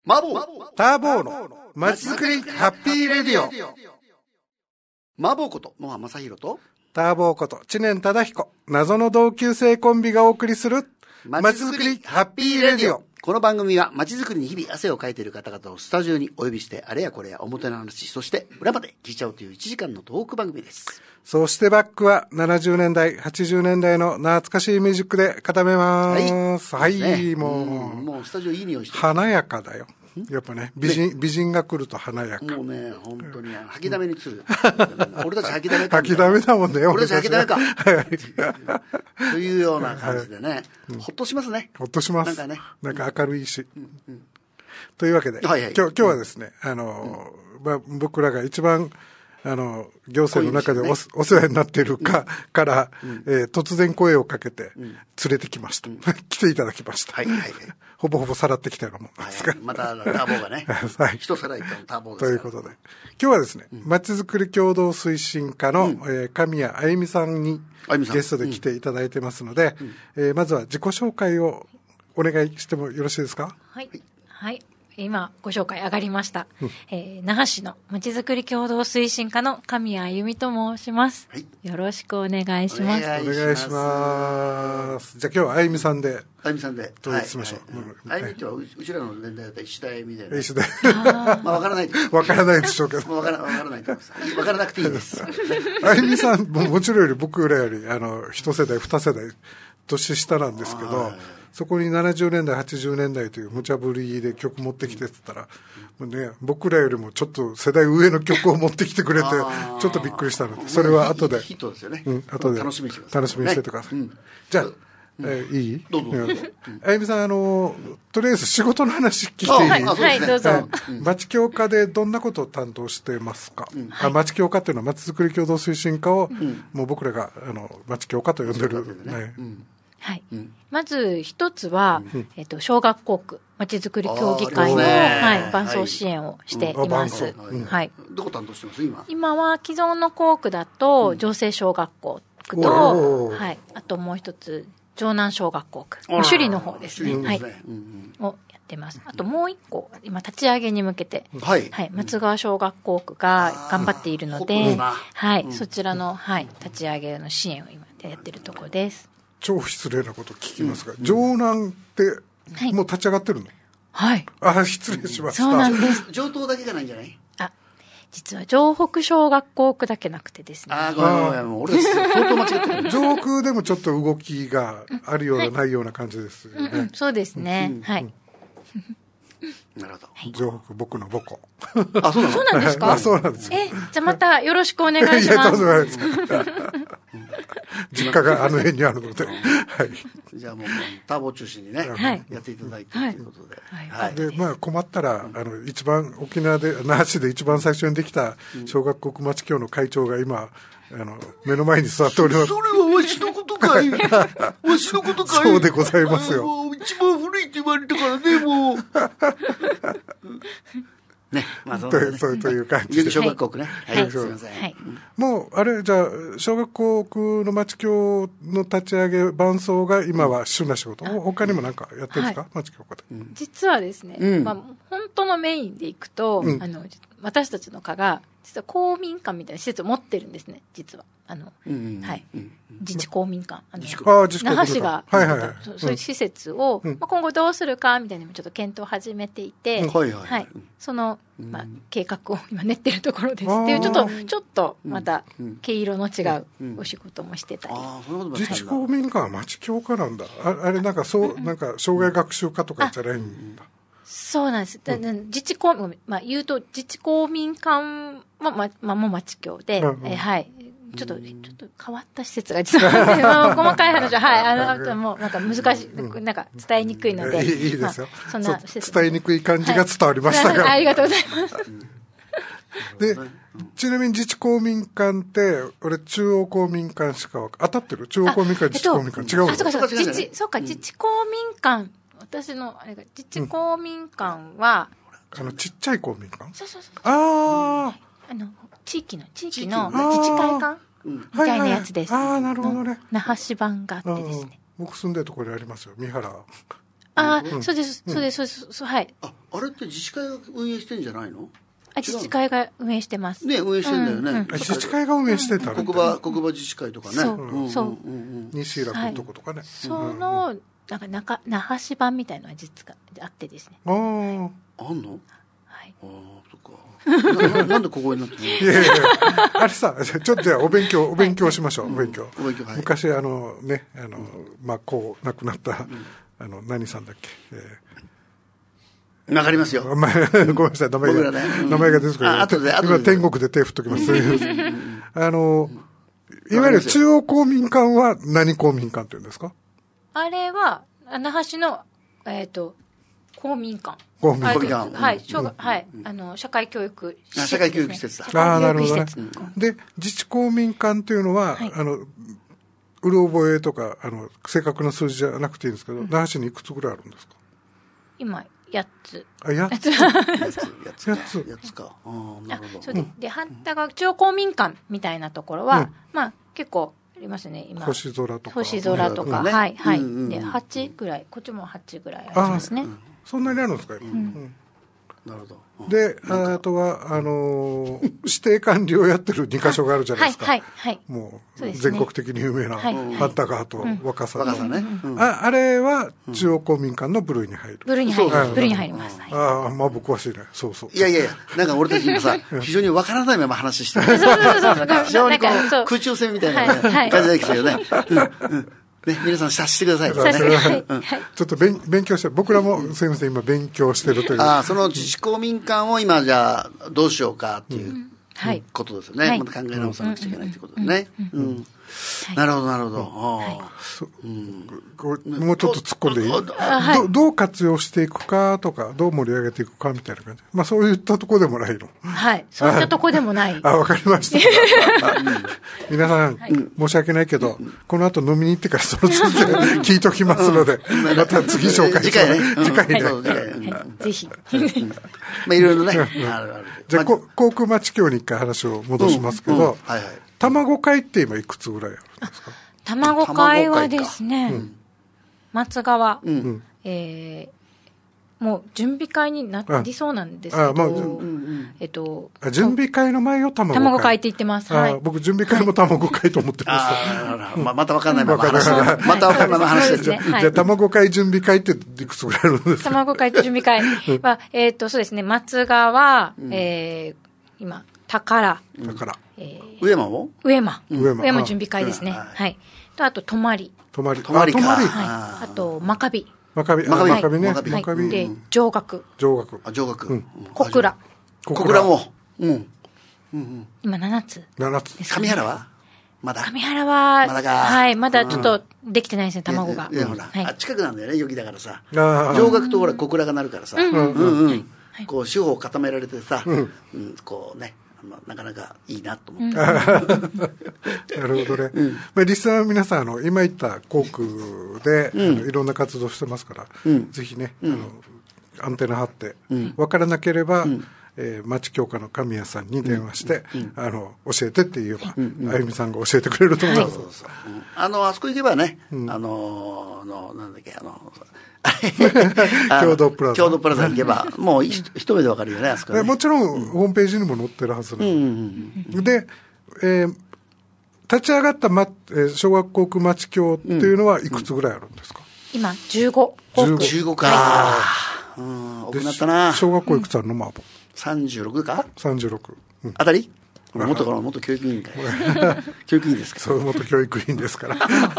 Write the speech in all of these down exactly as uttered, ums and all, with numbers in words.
マボーターボーのまちづくりハッピーレディオ。 マボーこと野間正弘とターボーこと知念忠彦、謎の同級生コンビがお送りするまちづくりハッピーレディオ。 この番組はまちづくりに日々汗をかいている方々をスタジオにお呼びして、あれやこれや表の話、そして裏まで聞いちゃおうといういちじかんのトーク番組です。 そしてバックはななじゅうねんだいはちじゅうねんだいの懐かしいミュージックで固めます。はい、はい、ね、もう、 うん、もうスタジオいい匂いしてる。 華やかだよ。やっぱね、美人、美人が来ると華やか。 もうね、本当に吐きだめにする。俺たち吐きだめか。 吐きだめだもんね。 俺たち吐きだめか。というような感じでね、はい、ほっとしますね。 ほっとします。 なんかね、 なんか明るいし。 うんうん、 というわけで、 はいはい、 今日、今日はですね、あの、うん、まあ、僕らが一番あの行政の中で お,、ね、お世話になっているか、うん、から、うんえー、突然声をかけて連れてきました、うん、来ていただきました、はいはいはい、ほぼほぼさらってきたようなもんですが、 はいはい、またターボーがね、はい、一さらいとターボーですということで、今日はですね、まちづくり共同推進課の、うんえー、神谷あゆみさんにゲストで来ていただいてますので、うんえー、まずは自己紹介をお願いしてもよろしいですか。 はい、はい今ご紹介上がりました、うんえー、那覇市のまちづくり共同推進課の神谷あゆみと申します、はい、よろしくお願いします。 お願いします。じゃあ今日はあゆみさんであゆみさんで統一しましょう。 あゆみってはうちらの年代だったら石田あゆみだよね。 石田まあ分からない分からないでしょうけど分から分からないと思います。分からなくていいですあゆみさんももちろんより僕らよりあの一世代二世代年下なんですけど、そこにななじゅうねんだいはちじゅうねんだいという無茶ぶりで曲持ってきてって言ったら、うんね、僕らよりもちょっと世代上の曲を持ってきてくれてちょっとびっくりしたので、それは後でヒットですよね、 うん、後で楽しみにしてください。 楽しみにしててください、ねうん、じゃあ、うんえー、いいどうぞ、うん、 あゆみさんあのとりあえず仕事の話聞いていい？ はい、はい、どうぞ。 町協課でどんなことを担当してますか？うん、あ町協課っていうのは町づくり共同推進課を、うん、もう僕らがあの町協課と呼んでる、ねねうんはいうん、まず一つは、うんえっと、小学校区まちづくり協議会の、はい、伴走支援をしています、 はいうんはい、どこ担当してます今？ 今は既存の校区だと城西小学校区と、うんはい、あともう一つ城南小学校区首里の方ですね、はいうんうん、をやってます。あともう一個今立ち上げに向けて、はいはい、松川小学校区が頑張っているので、はい、うん、そちらの、はい、立ち上げの支援を今やってるところです。 超失礼なこと聞きますが、うん、城南ってもう立ち上がってるの？ はい。 あ、失礼しました。 そうなんです。 城東だけがないんじゃない？ あ、実は城北小学校区だけなくてですね。 あ、ごめんごめん、もう俺相当間違ってる。 城北でもちょっと動きがあるような、うん、ないような感じですよね。 うんうん、そうですね。うん、はい。 なるほど。 城北僕の母校。 あ、そうなの？ そうなんですか？ あ、そうなんです。 え、じゃあまたよろしくお願いします。いや、 とんでもないです。実家があの辺にあるので、はい。 じゃあもうターボを中心にね、はい、やっていただいてということで、 はいはい、 でまあ困ったら、うん、あの一番沖縄で那覇市で一番最初にできた小学校区町協の会長が今あの目の前に座っております。 それはわしのことかい？わしのことかい？ そうでございますよ。 もう一番古いって言われたからね、もう。ね、まあそのね、 と, という感じで小学校区ね、はい、はい、すみません、はい、 もうあれじゃあ小学校区の町協の立ち上げ伴走が今は主な仕事、うん、他にも何かやってるんですか、はい、町協課で、 うん、実はですね、うんまあ、本当のメインでいくと、うん、あの私たちの課が実は公民館みたいな施設を持ってるんですね、実はあの、うんはいうん、自治公民館、あの那覇市が、はいはいはい、そ, そういう施設を、うんまあ、今後どうするかみたいなのもちょっと検討を始めていて、うんはいはいはい、その、まあ、計画を今練ってるところですっていうちょっとちょっとまた毛色の違うお仕事もしてたり、 うんうん、自治公民館は町協課なんだ。 あ, あれなんかそうなんか障害学習課とかじゃないんだ。 そうなんです。だ自治公、まあ、言うと自治公民館は、ままあ、もう町協で、うんうんえはいちょっとちょっと変わった施設が実はあって細かい話ははいあのもうなんか難しい、うん、なんか伝えにくいので、 いい、いいですよ、 まあ、そんな施設伝えにくい感じが伝わりましたが、 はい、ありがとうございます。 でちなみに自治公民館って俺中央公民館しか当たってる？中央公民館自治公民館、えっと、違うの？あ、そうかそうか自治そうか自治公民館、私のあれが自治公民館は、 うん、あのちっちゃい公民館、 そうそうそう、 ああ、 はい、あの地域の地域の自治会館みたいなやつです。 はいはい、ああなるほどね。 那覇市版があってですね。 僕住んでるところにありますよ、三原。 あああ、そうです、そうです、そうです、そう、はい。 あ、あれって自治会が運営してんじゃないの？ あ、自治会が運営してます。 ね、運営してんだよね。うんうん、 自治会が運営してたの？国場、国場自治会とかね。 そう、そう。 西浦君とことかね。 その、なんか中、那覇市版みたいなのが実があってですね。 ああ。あんの？ はい。 ああ、そっか。な, なんでここになってるの？いやいやいや、あれさ、ちょっとじゃあお勉強、お勉強しましょう、お勉強。 お勉強、はい。 昔、あのね、あの、まあ、こう、亡くなった、あの、何さんだっけ。 わかりますよ。 ごめんなさい、名前が、ね、名前が出てくる。 あ、後で、後で。 今、天国で手振っときます。あの、いわゆる中央公民館は何公民館っていうんですか？ あれは、那覇市の、えっと、公民館。 公民館。 はい、小学、はい、あの、社会教育施設。 社会教育施設だ。 ああ、なるほどね。で、自治公民館というのは、あの、うる覚えとか、あの、正確な数字じゃなくていいんですけど、那覇市にいくつぐらいあるんですか？ 今、やっつ。 あ、やっつ。 やっつ。 やっつ。 やっつか。ああ、なるほど。 そうで、で、反対側、中央公民館みたいなところは、まあ、結構、ありますね、今。 星空とか。 星空とか、はい、はい。で、はちぐらい、こっちもはちぐらいありますね。 そんなにあるんですか、今。 なるほど。 で、あとは、あの、指定管理をやってるにかしょがあるじゃないですか。 はい、はい。 もう、全国的に有名な、ハンタ川と若狭。 若狭ね。 あ、あれは、中央公民館の部類に入る。 部類に入る。部類に入ります。 ああ、まあ僕は知らない。そうそう。 いやいやいや、なんか俺たち今さ、非常にわからないまま話してる。そうそうそう。非常にこう、空中戦みたいな感じできたよね。ね、皆さん察してください。 ちょっと勉勉強して、僕らもすみません、今勉強してるという。 ああ、その自治公民館を今じゃあどうしようかっていうことですよね。また考え直さなくちゃいけないということですね。なるほど、なるほど。 もうちょっと突っ込んでいい？どう活用していくかとか、どう盛り上げていくかみたいな感じ。まあそういったところでもないの。 はい。そういったところでもない。 あ、わかりました。皆さん、申し訳ないけど、この後飲みに行ってからその続き聞いときますので、また次紹介します。 次回ね。 次回ね。ぜひ。 まあいろいろね。 じゃあ、航空町協に一回話を戻しますけど、卵会って今いくつぐらいあるんですか？ 卵会はですね、松川、えー、もう準備会になりそうなんですけど、えっと、 準備会の前を卵会。 卵会って言ってます。はい。 僕準備会も卵会と思ってました。 ままたわかんないまま話してる。またわかんないまま話してる。 じゃあ卵会準備会っていくつぐらいあるんですか？ 卵会準備会は、えっと、そうですね、松川、えー、今、宝。 宝。 上山も上山。上山準備会ですね。はい。と、あと、泊まり。 泊まり。 泊まりか。はい。 あと、真壁。 真壁。真壁ね。真壁。で、上学。 上学。 あ、上学。 小倉。 小倉も。うん。 今、ななつ。 ななつ。 上原はまだ。 上原は、 まだか。 はい。まだちょっとできてないですね、卵が。 いや、ほら。あ、近くなんだよね、予期だからさ。上学とほら、小倉がなるからさ。うんうん。こう、手法を固められてさ、こうね。なかなかいいなと思って。なるほどね。まあ、リスナーの皆さん、あの、今言った航空で、いろんな活動してますから、ぜひね、あの、アンテナ張って、わからなければ、えー、町教科の神谷さんに電話して、あの、教えてって言えば、あゆみさんが教えてくれると思います。 あの、あそこ行けばね、あの、の、なんだっけ、あの、 共同プラザ。 共同プラザに行けば、もう一目でわかるよね、あそこね。 もちろん、ホームページにも載ってるはずなので、えー、立ち上がった、まえー、小学航空町協っていうのはいくつぐらいあるんですか？ 今、じゅうご。 じゅうごか。うん、多くなったな。 小学校いくつあるの？マーボ。 さんじゅうろくか ?さんじゅうろく。 あたり元から元教育委員会。教育委員ですか？ そう、元教育委員ですから。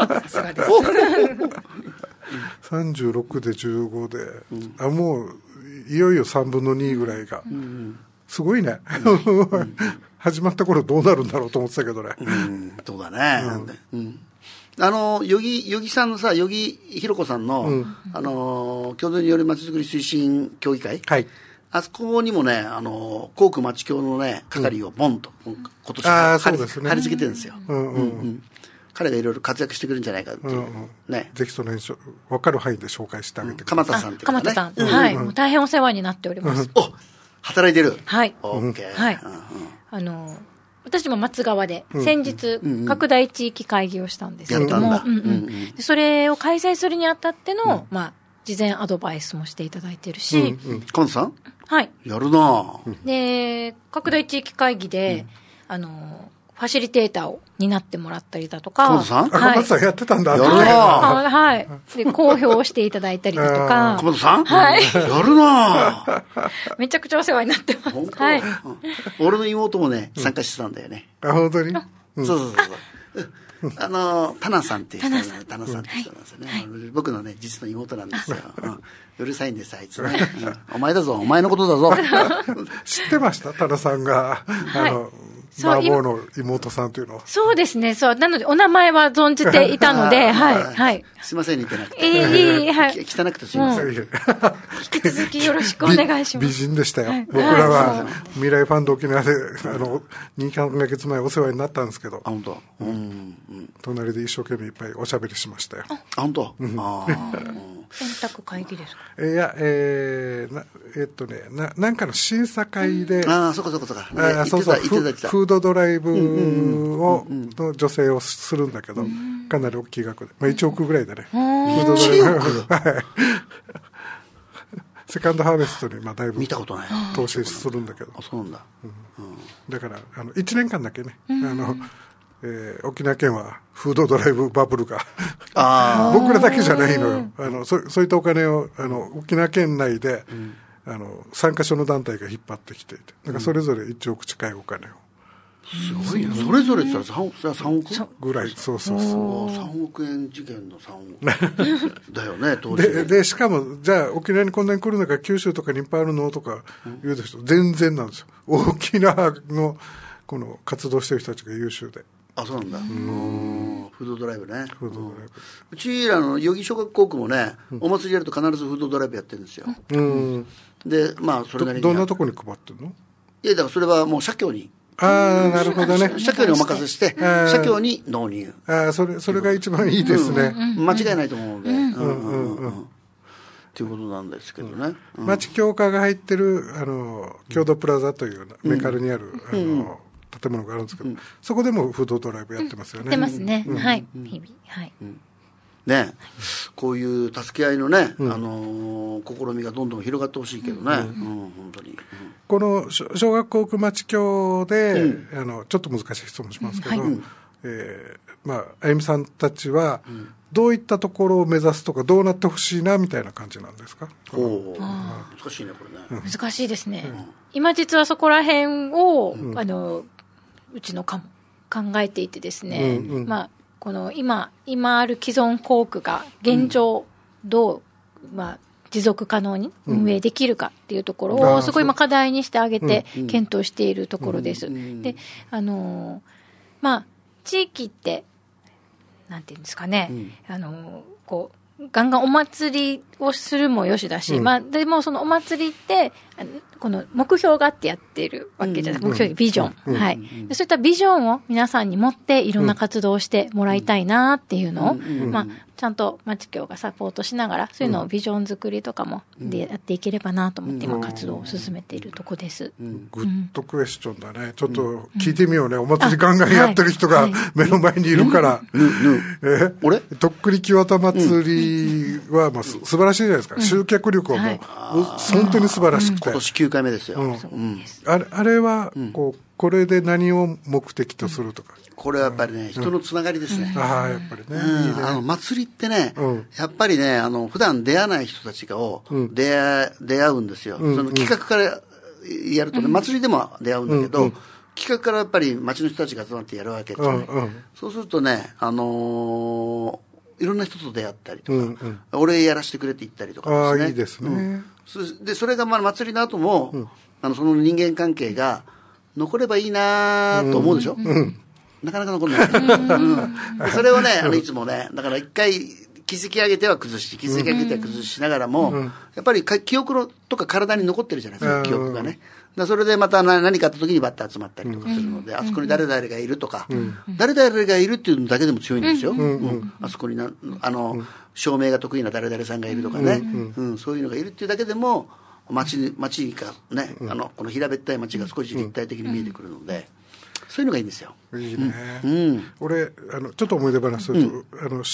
さんじゅうろくでじゅうごで、うん、あ、もういよいよさんぶんのにぐらいが、うん、すごいね、うん、始まった頃どうなるんだろうと思ってたけどね、 うん、そうだね、うんうん、あの与木与木さんのさ、与木ひろ子さんの、うん、あの共同によるまちづくり推進協議会、はい、あそこにもね、あの航空町協のね係をボンと、うん、今年は貼り付けてるんですよ。うんうんうん、彼がいろいろ活躍してくるんじゃないかっていう、うんうん、ね。 ぜひその辺分かる範囲で紹介してあげてください。 鎌田さんっていうかね。 鎌田さん、うん、はい、もう大変お世話になっております。 お、働いてる。 はい。 オッケー。 はい。あの私も松川で先日拡大地域会議をしたんですけども、それを開催するにあたっての、まあ事前アドバイスもしていただいてるし、 うんうん、神田さん、 はい、 やるな。 で拡大地域会議で、うん、あのファシリテーターを担ってもらったりだとか、 神田さん、 はい、神田さんやってたんだ。 やるな。 はい、はい、で公表していただいたりだとか、 神田さん、 はい、 やるな。 めちゃくちゃお世話になってます。はい、うん、 俺の妹もね参加してたんだよね。 あ、本当に。 うん、そうそうそうそう。あのタナさんっていう人なんです、タナさんっていう人なんですよね、はい、僕のね実の妹なんですよ、うん、うるさいんですあいつね、うん、お前だぞお前のことだぞ。 知ってましたタナさんが、はい、あの麻婆の妹さんというのは。 そうですね、そうなのでお名前は存じていたのではいはい、 すいません似てなくて、 えーはい、 汚くてすいません、うん、 引き続きよろしくお願いします。 美人でしたよ、はい、僕らは未来ファンド沖縄であのにかげつまえお世話になったんですけど、 あ本当、うんうん、 隣で一生懸命いっぱいおしゃべりしましたよ。 あ本当、うん、あ選択会議ですか。 いやえー、なえー、っとねななんかの審査会で、 うん、ああそこそこそこ、 あそうそうフードドライブをの助成をするんだけど、かなり大きい額で、まあ、いちおくぐらいでね、フードドライブはいセカンドハーベストにまあだいぶ見たことない投資するんだけど、 あそうなんだ、うん、 だからあのいちねんかんだけね、あのえー、沖縄県はフードドライブバブルがあ僕らだけじゃないのよ。あの そ, そういったお金をあの沖縄県内で、うん、あの参加所の団体が引っ張ってきていて、だからそれぞれいちおく近いお金を、 すごいな、それぞれって言ったら 3, 3億ぐらい、そうそうそう、 さんおくえん事件のさんおくだよね当時ででしかもじゃあ沖縄にこんなに来るのか九州とかにいっぱいあるのとか言う人、うん、全然なんですよ。沖縄のこの活動してる人たちが優秀で。 あそうなんだ、うん、フードドライブね。フードドライブ、うちらの余木小学校区もね、うん、お祭りやると必ずフードドライブやってるんですよ、うん、でまあそれなりにど, どんなとこに配ってるの。 いやだからそれはもう社協に、 ああなるほどね、 社協にお任せして社協に納入、 ああそれそれが一番いいですね、 うん、間違いないと思うので、うんうんうんっていうことなんですけどね、 うん、町協会が入ってるあの郷土プラザというメカルにある、うん、あの、うん建物があるんですけど、うん、そこでもフードドライブやってますよね。 やってますね、うん、はい、日々、はい、うん、 ね、はい、こういう助け合いのね、うん、あのー、試みがどんどん広がってほしいけどね、うんうん、本当に、うん、 この小学校区町協で、うん、あのちょっと難しい質問しますけど、うんはいえーまあ、あゆみさんたちは、うん、どういったところを目指すとかどうなってほしいなみたいな感じなんですか。 お難しいねこれね、 うん、難しいですね、うん、今実はそこら辺を、うん、あのうちの課も考えていてですね、うんうんまあ、この 今, 今ある既存校区が現状どう、まあ、持続可能に運営できるかっていうところをすごい今課題にしてあげて検討しているところです。で、あのまあ地域ってなんていうんですかね、あのこうガンガンお祭りをするもよしだし、まあでもそのお祭りってこの目標があってやっているわけじゃない、うん、目標ビジョン、うん、はい、うん、でそういったビジョンを皆さんに持っていろんな活動をしてもらいたいなっていうのを、うん、まあ、ちゃんと町協がサポートしながらそういうのをビジョン作りとかもでやっていければなと思って今活動を進めているとこです、うん、 グッドクエスチョンだね。ちょっと聞いてみようね、お祭りガンガンやってる人が目の前にいるから、え俺とっくり木綿祭りはまあ素晴らしいじゃないですか、集客力はもう、はい、本当に素晴らしくて、 今年きゅうかいめですよ、うんうん、 あれ、あれはこう、これで何を目的とするとか、 これはやっぱりね、人のつながりですね、 うん、ああやっぱりね、 うん、いいね、あの祭りってね、うん、やっぱりねあの普段出会わない人たちがを出会、うん、出会うんですよ、うん、その企画からやるとね、祭りでも出会うんだけど、うんうん、企画からやっぱり町の人たちが集まってやるわけですよね、うんうん、そうするとね、あのー、いろんな人と出会ったりとか、うんうん、俺やらせてくれって言ったりとかですね、 あいいですね、うん、 そ, でそれがまあ祭りの後も、うん、あのその人間関係が残ればいいなと思うでしょ、うんうん、なかなか残らない、うん、それをねあのいつもねだから一回築き上げては崩し築き上げては崩しながらも、うん、やっぱり記憶のとか体に残ってるじゃないですか、記憶がね。だそれでまた何かあった時にバッと集まったりとかするので、うん、あそこに誰々がいるとか、うん、誰々がいるっていうのだけでも強いんですよ、うんうん、あそこになあの、うん、照明が得意な誰々さんがいるとかね、うんうんうん、そういうのがいるっていうだけでも街街がね、うん、あのこの平べったい街が少し立体的に見えてくるので、うん、そういうのがいいんですよ。 いいね、うん、俺あのちょっと思い出話すると、うん、あの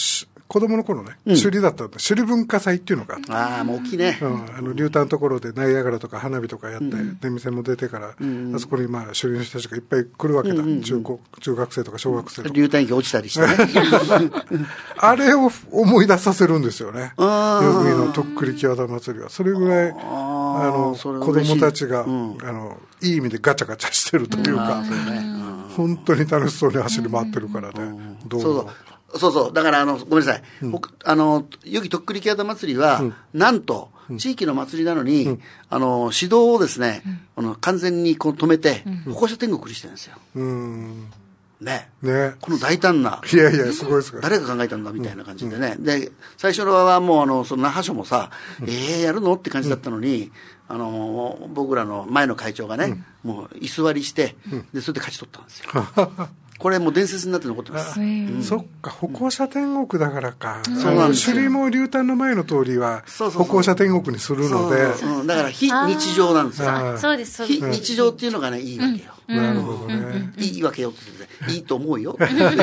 子供の頃ね、うん、首里だったんだ。首里文化祭っていうのがあって。 ああ、もう大きいね。 うん。あの、竜炭のところでナイアガラとか花火とかやって、うん、出店も出てから、うん、あそこにまあ、首里の人たちがいっぱい来るわけだ。うんうんうん、中高、中学生とか小学生とか。 竜炭駅落ちたりしてね。 あれを思い出させるんですよね。代々木のとっくり木和田祭りは。それぐらい、あの、子供たちが、うん、あの、いい意味でガチャガチャしてるというか、本当に楽しそうに走り回ってるからね。どうそうそうそうそう。だから、あの、ごめんなさい。うん、あの、代々木とっくり木和田祭りは、うん、なんと、地域の祭りなのに、うん、あの、指導をですね、うん、あの完全にこう止めて、歩行者天国にしてるんですよ。うんね。ね。この大胆な。 いやいや、すごいですから。 誰が考えたんだみたいな感じでね。うん、で、最初のはもう、あの、その那覇署もさ、うん、えー、やるのって感じだったのに、うん、あの、僕らの前の会長がね、うん、もう居座りして、で、それで勝ち取ったんですよ。これもう伝説になって残ってます。うん、 そっか、歩行者天国だからか。うん、そうなんですよ。首里も竜炭の前の通りは、歩行者天国にするので。 そうそうそう、うん、だから非日常なんですよ。 そうです、そうです。 非日常っていうのがね、いいわけよ。 うん、なるほどね。 いいわけよって言って、いいと思うよ。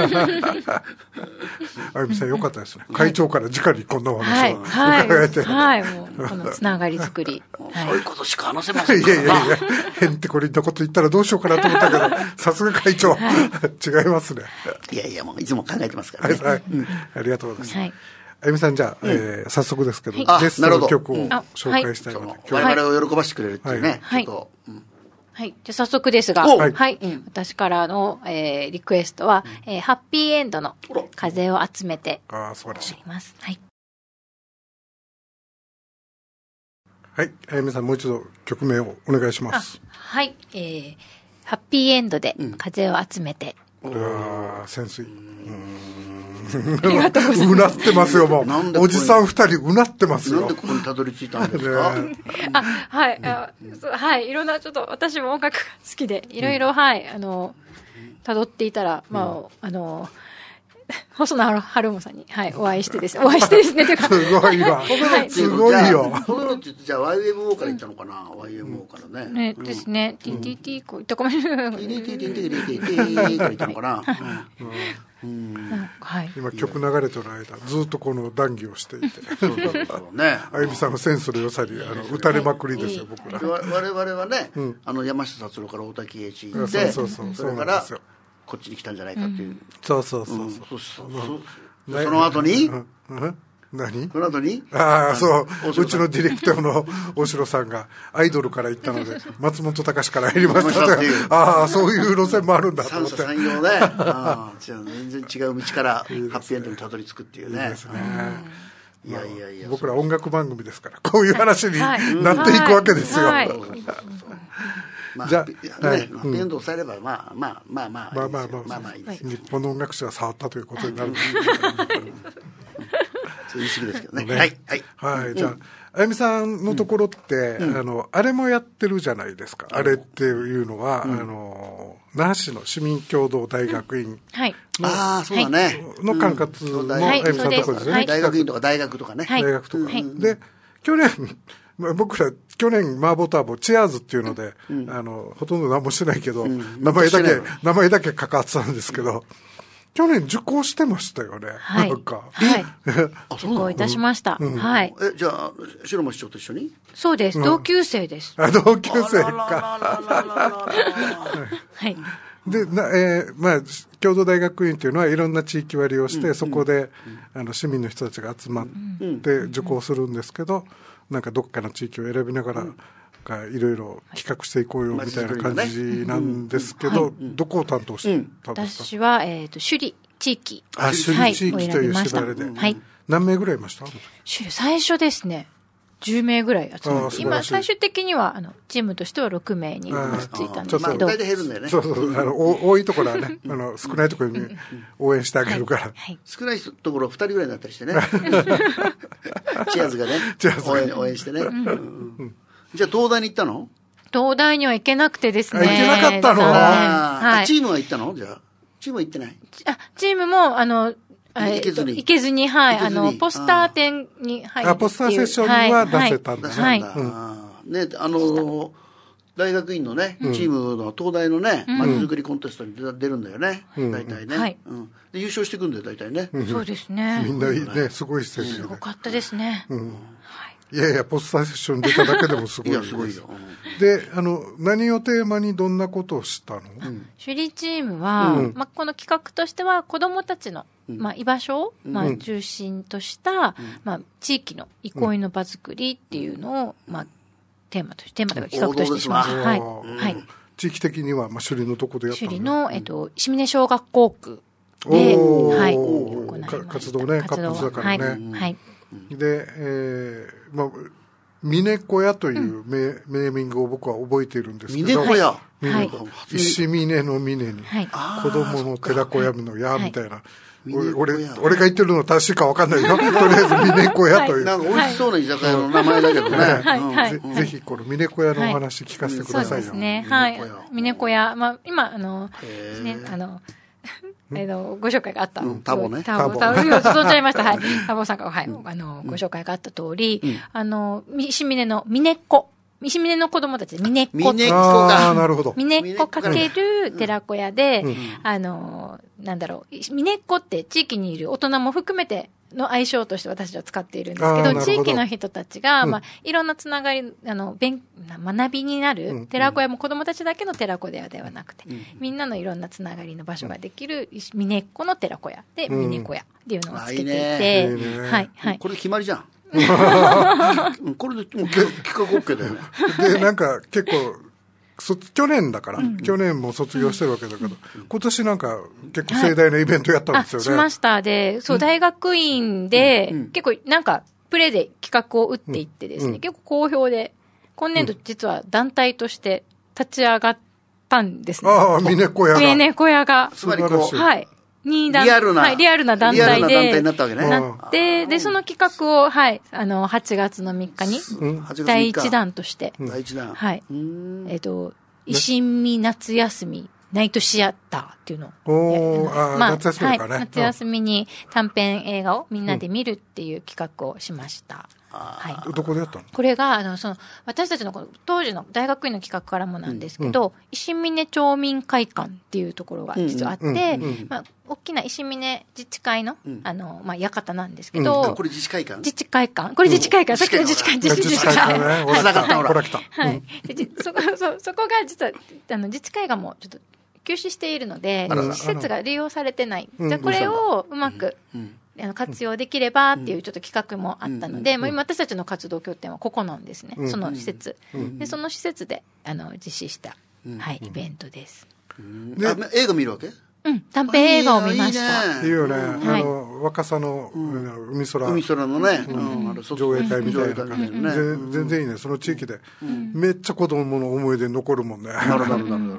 あゆみさんよかったですね。会長から直にこんなお話を伺えて。 はい、はい、もう、このつながり作り。 そういうことしか話せませんから。 いやいやいや、へんてこりんなこと言ったらどうしようかなと思ったけど、さすが会長、違いますね。 いやいや、もういつも考えてますからね。 はい、ありがとうございます。はい、あゆみさん、じゃあ、えー、早速ですけど、 はい、 ゲストの曲を紹介したいので、 我々を喜ばしてくれるっていうね、はい、ちょっと、うん、 はい。じゃ早速ですが、はい、はいうん。私からの、えー、リクエストは、うんえー、ハッピーエンドの風を集めてああ、素晴らしい。 ます。はい。 はい。あゆみさん、もう一度曲名をお願いします。 はい。えー、ハッピーエンドで風を集めて。 うん、ああ、潜水。うんありがとうございます。 うなってますよ、もう。おじさん二人うなってますよ。 なんでここにたどり着いたんですか？ あ、はい、あ、はい、いろんな、ちょっと私も音楽が好きで、いろいろ、はい、あの、辿っていたら、まあ、あの、細野晴臣さんに、はい、お会いしてですね、お会いしてですね、というか。 すごいわ。すごいよ。 ホドロって言って、じゃあ ワイエムオー から行ったのかな？ ワイエムオー からね。 ね、ですね。ティーティーティー こういったかもしれない。ティーティーティーティーティーティーティーから行ったのかな？ はい、今曲流れてる間ずっとこの談義をしていてあゆみさんのセンスの良さにあの打たれまくりですよ、僕ら。 我々はね、うん、あの山下達郎から大滝栄一行って、そうそうそう、それからこっちに来たんじゃないかっていう、うん、 そうそうそうそう、うん、 そうそうそう、その後に、うんうん何その後にああ、そう。うちのディレクターの大城さんがアイドルから行ったので、松本隆から入りましたって。ああ、そういう路線もあるんだと思って。 三者三様ね。ああ、全然違う道からハッピーエンドにたどり着くっていうね。いいですね。いやいやいや。 僕ら音楽番組ですから、こういう話になっていくわけですよ。 じゃあ、ね、ハッピーエンドを抑えれば、まあまあまあまあ、 まあまあまあ、日本の音楽史は触ったということになる。 言い過ぎですけどね。 ね、はい。はい。はい。じゃあ、あゆみさんのところって、うん、あの、あれもやってるじゃないですか。あれっていうのは、うん、あの、那覇市の市民共同大学院の、うんはい、ああ、そうだね。 の管轄のあゆみさんのところですね、はい。 大学院とか大学とかね。 大学とか。はい、で、去年、僕ら、去年、マーボーターボ、チアーズっていうので、うん、あの、ほとんど何もしてないけど、うん、名前だけ、名前だけ関わってたんですけど、去年受講してましたよね。 はい。 なんか。 はい。受講いたしました。うん、はい。 え、じゃあ、白間市長と一緒に？ そうです。同級生です。 あ、同級生か。 はい。 で、な、えー、まあ、共同大学院というのはいろんな地域割りをして、うん、そこで、うん、あの、市民の人たちが集まって受講するんですけど、うん、なんかどっかの地域を選びながら、うんいろいろ企画していこうよみたいな感じなんですけど、どこを担当してたんですか？ 私は、えっと、首里地域。 あ、首里地域という縛りで。はい。何名ぐらいいました？首里、最初ですね、じゅうめいぐらい集まって、今、最終的には、あの、チームとしてはろくめいに落ち着いたんですけど。 大体減るんだよね。 そうそう、あの、多いところはね、あの、少ないところに応援してあげるから。 少ないところふたりぐらいになったりしてね。チアーズがね、応援、応援してね。じゃあ東大に行ったの？ 東大には行けなくてですね。 行けなかったの？ はい。チームは行ったの？じゃあ。チームは行ってない？ あ、チームも、あの、 行けずに。 行けずに、はい。あの、ポスター展に入って。 あ、ポスターセッションには出せたんだ。 はい。ね、あの、 大学院のね、チームの東大のね、まちづくりコンテストに出るんだよね、大体ね、はいうん、で優勝していくんだよ大体ね、 そうですね、 みんないいね、すごい成績すごかったですね、うんはい、いやいやポスターセッション出ただけでもすごいいやすごいよ、うん、であの何をテーマにどんなことをしたの、うん、 首里チームは、うんまあ、この企画としては子どもたちのまあ、居場所を、まあ、中心とした、うんまあ、地域の憩いの場作りっていうのを、まあ、テーマとして、テーマというか企画としてしました。はい。はい。 地域的には、まあ、首里のとこでやったの、ね、 首里の、えっと、石峰小学校区で、はい。行いました活動ね、活発だからね。はい。はい、で、えー、まあ、峰子屋という名、うん、ネーミングを僕は覚えているんですけど。 峰子屋、 はい、石峰の峰に、はい、子供の寺子屋の屋みたいな。はい俺, 俺が言ってるの正しいか分かんないよとりあえず峰子屋という、はい、 なんか美味しそうな居酒屋の名前だけどね、はいうんはい、ぜ, ぜひこの峰子屋のお話聞かせてくださいよ、はい、そうですね、はい峰子屋、まあ、今あの、ね、あのえのご紹介があった、うん、 タボねタボタボそうちゃいましたはいタボさんが、はいうん、あのご紹介があった通り、うん、あの石峰の峰子石峰の子供たちで峰っ子峰っ子がなるほど峰っ子かける寺子屋で、うん、あのなんだろう峰っ子って地域にいる大人も含めての愛称として私たちは使っているんですけ ど, ど地域の人たちが、うんまあ、いろんなつながりあの勉学びになる寺子屋も子供たちだけの寺子屋ではなくて、うん、みんなのいろんなつながりの場所ができる峰っ子の寺子屋で峰子屋っていうのをつけていて、うんいいねはいはい、 これ決まりじゃんこれでもう企画 OK だよねでなんか結構去年だから、うん、去年も卒業してるわけだけど、うん、今年なんか結構盛大なイベントやったんですよね、 はい、しましたでそう大学院で、うん、結構なんかプレーで企画を打っていってですね、うん、結構好評で今年度実は団体として立ち上がったんですね、 ああ峰子屋が峰子屋がつまりこうはいリアルな、 はい、リアルな団体で、 リアルな団体になったわけね。 なって、で、その企画を、はい、あの、はちがつのみっかに、第一弾として、 第一弾。 はい。えっと、石見夏休み、ナイトシアターっていうのを。おー、まあ、夏休みかね。 はい、夏休みに短編映画をみんなで見るっていう企画をしました。 はい、どこでやったの？ これがあのその私たちの当時の大学院の企画からもなんですけど、うん、石峰町民会館っていうところが実はあって、うんうんうんまあ、大きな石峰自治会の、うん、あのまあ、館なんですけど、 うん、これ自治会館？ 自治会館これ自治会館、うん、さっきの自治会自治会館ほら来たほら来た、 はい、でそこそそこが実はあの自治会がもうちょっと休止しているので施設が利用されてない、じゃこれをうまく、うんうんあの活用できればっていうちょっと企画もあったので、うんまあ、今私たちの活動拠点はここなんですね、うん、その施設、うん、でその施設であの実施した、うんはい、イベントです、 うん、で映画見るわけ？ うん短編映画を見ました。 いいよね、うん、あの若さの、うん、海空海空のね、 うんうん、上映会みたいな感じで、ねうん、全然いいねその地域で、うん、めっちゃ子供の思い出に残るもんね。 なるほどなるほど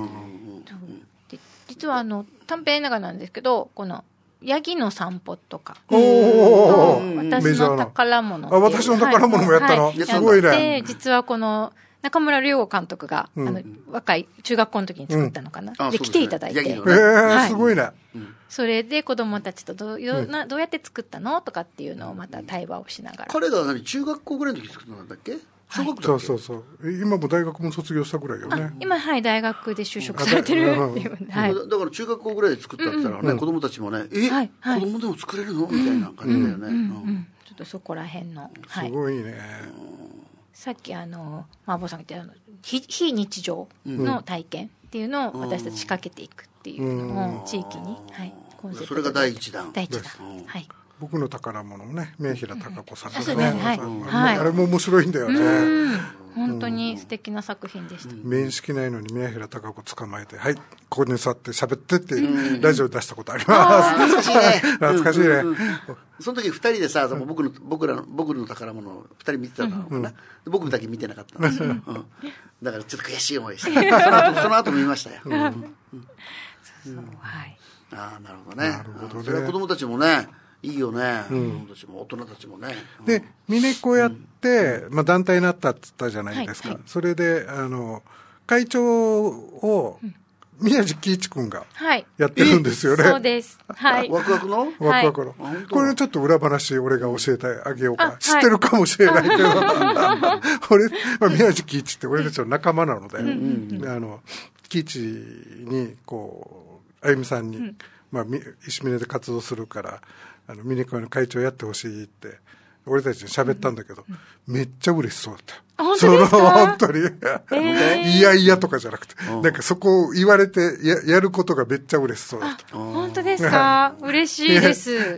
実はあの短編映画なんですけどこのヤギの散歩とか、 お私の宝物あ私の宝物もやったの、はい、すごいね。 で実はこの中村良吾監督が、うん、あの若い中学校の時に作ったのかな、うん、で来ていただいて、 えーはい、すごいね、 うん、それで子供たちとどうよなどうやって作ったのとかっていうのをまた対話をしながら。 彼が何中学校ぐらいの時作ったんだっけ？小学校そうそうそう今も大学も卒業したぐらいよね。 今はい大学で就職されてるっていう、はい、 だから中学校ぐらいで作ったって言ったらね、うんうん、子供たちもねえ、はいはい、子供でも作れるのみたいな感じだよね、うんうんうんうん、ちょっとそこら辺の、 はい、すごいね。 さっきあのマーボーさんが言った非, 非日常の体験っていうのを私たち仕掛けていくっていうのを地域に、はい、コンセプトでそれが第一弾第一弾、はい僕の宝物もね明平貴子さんですね、うんはいはい、 あれも面白いんだよね。 本当に素敵な作品でした。 面識ないのに明平貴子捕まえてはいここに座って喋ってっていうラジオ出したことあります。 懐かしいね懐かしいね、うんうん、 その時二人でさ僕の僕らの僕の宝物を二人見てたのかな、うん、僕だけ見てなかったんですよ、うん、だからちょっと悔しい思いしてその後その後見ましたよ、うんうん、 そうはい。 ああなるほどね。なるほどね。それは子供たちもねいいよね、うん、子供たちも大人たちもね。 で峰子屋って、うんまあ、団体になったって言ったじゃないですか、はいはい、それであの会長を宮地喜一君がやってるんですよね。 そうです。はい。 ワクワクのワクワクの。これちょっと裏話俺が教えてあげようか。知ってるかもしれないけど。俺、まあ、宮地喜一って俺たちの仲間なので、あの、喜一に、こう、あゆみさんに、まあ、石峰で活動するから、あの、峰川の会長やってほしいって、俺たちに喋ったんだけど、めっちゃ嬉しそうだった。 本当ですか？ 本当に。いやいやとかじゃなくて、なんかそこを言われてや、やることがめっちゃ嬉しそうだった。 本当ですか？嬉しいです。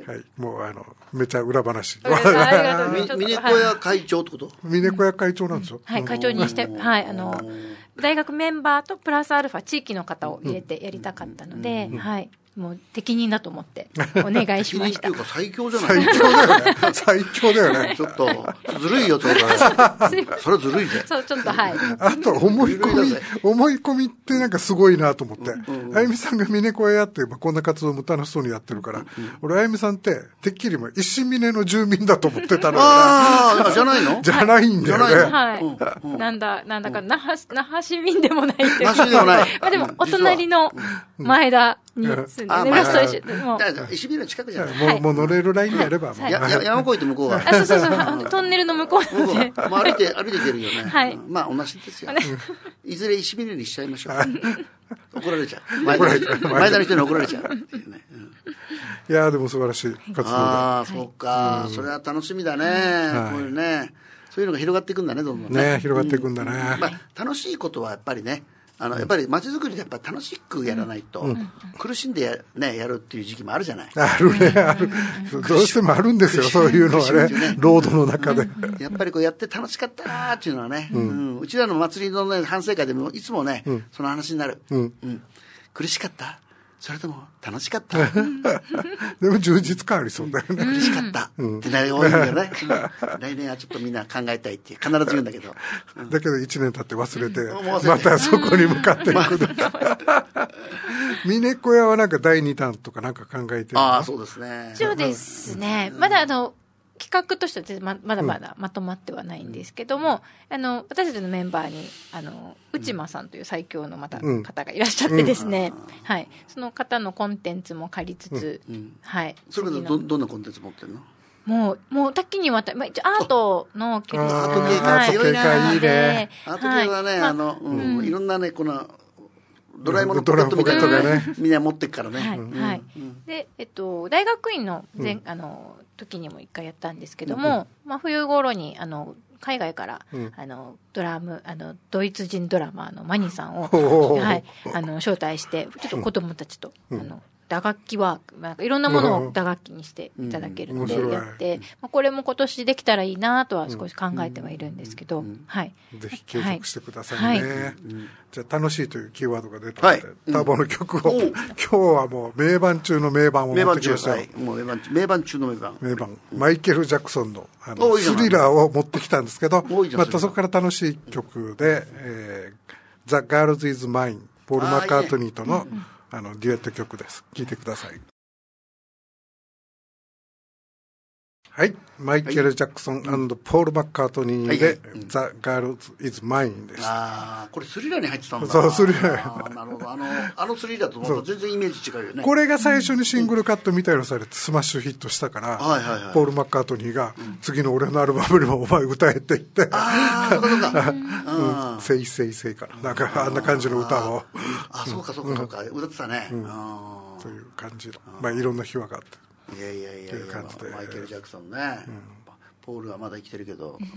はい。もうあの、めちゃ裏話。 ありがとうございます。 峰子屋会長ってこと？ 峰子屋会長なんですよ。 はい、会長にして、はい、あの、大学メンバーとプラスアルファ地域の方を入れてやりたかったので、はい。もう適任だと思ってお願いしました。 適任っていうか最強じゃない？ 最強だよね。最強だよね。 ちょっとずるいよ、それ。それずるいぜ。 そう、ちょっとはい。 あと思い込み、思い込みってなんかすごいなと思って。あゆみさんが峰子屋やって、まあ、こんな活動も楽しそうにやってるから、うん、俺あゆみさんっててっきりも石峰の住民だと思ってたのよ。 ああ、じゃないの？ じゃないんだよね。 はい。うん、なんだ、なんだか、那覇、那覇市民でもないっていう。 那覇市でもない。 まあでも、お隣の前田に住んで、ね、ラスト石、 もう。石峰の近くじゃない。 もう、もう乗れるラインでやれば、もう。 や、山越えて向こうは。 あ、そうそうそう。トンネルの向こうなんで。 もう歩いて、歩いていけるよね。 はい。 まあ、同じですよ。いずれ石峰にしちゃいましょう。怒られちゃう。前田の人に怒られちゃう。 いやでも素晴らしい活動だ。 ああ、そうか。それは楽しみだね。こういうね。そういうのが広がっていくんだね、どんどんね。 ね、広がっていくんだね。 まあ、楽しいことはやっぱりね、あの、やっぱり街づくりでやっぱ楽しくやらないと、苦しんでや、ね、やるっていう時期もあるじゃない。 あるね、ある。どうしてもあるんですよ、そういうのはね。ロードの中で。 やっぱりこうやって楽しかったなーっていうのはね、うちらの祭りのね、反省会でもいつもね、その話になる。苦しかった？それとも楽しかった？ でも充実感ありそうだよね。 苦しかったってなり多いんだよね。来年はちょっとみんな考えたいって必ず言うんだけど。 だけど一年経って忘れて、またそこに向かっていく。峰子屋はなんかだいに弾とかなんか考えてるの？ ああ、そうですね。 そうですね。まだあの、企画としてはままだまだまとまってはないんですけども、うん、あの私たちのメンバーにあの内間さんという最強のまた方がいらっしゃってですね、うんうん、はい、その方のコンテンツも借りつつ、うん、はい。 それからどどんなコンテンツ持ってるの？ もうもう多岐にわたり、まあ、一応アートの結構アート系が強いな。 アート系がいいね。 アート系はね、はい、あの、うんうん、いろんなねこのドラえもんのポケットみたいなのね、みんな持ってっからね。 はい、うんはいうん、で、えっと、大学院の前、うん、あの時にも一回やったんですけども、うん、まあ、冬頃にあの海外から、うん、あのドラムあのドイツ人ドラマーのマニさんを、はい、あの招待してちょっと子供たちと、うん、あの打楽器ワーク、なんかいろんなものを打楽器にしていただけるのでやって、うん、まあ、これも今年できたらいいなとは少し考えてはいるんですけど、うん、はい、 ぜひ継続してくださいね、はいはい、じゃあ楽しいというキーワードが出たので、はい、ターボの曲を、うん、今日はもう名盤中の名盤を持ってきましたよ。 名盤中、はい、もう名盤中、名盤中の名盤、 名盤マイケル・ジャクソンの、あのスリラーを持ってきたんですけど、またそこから楽しい曲で、えー、The Girls Is Mine、ポール・マッカートニーとの、あのデュエット曲です。聴いてください。はい、マイケル・ジャクソン&ポール・マッカートニーで、はい、The Girls Is Mine です。 ああ、これスリラーに入ってたんだ。 そう、スリラー。 なるほど。あの、あのスリラーとまた全然イメージ違うよね。 これが最初にシングルカットみたいのされてスマッシュヒットしたから、はいはいはい、ポール・マッカートニーが、うん、次の俺のアルバムにもお前歌えって言って、 ああ、そうかそうか。 うん、せいせいせいかな。なんかあんな感じの歌を。 ああ、そうかそうかそうか。歌ってたね。うん、 という感じの。まあいろんな秘話があって。 いやいやいやいや、マイケル・ジャクソンね、うん、ポールはまだ生きてるけど、うん、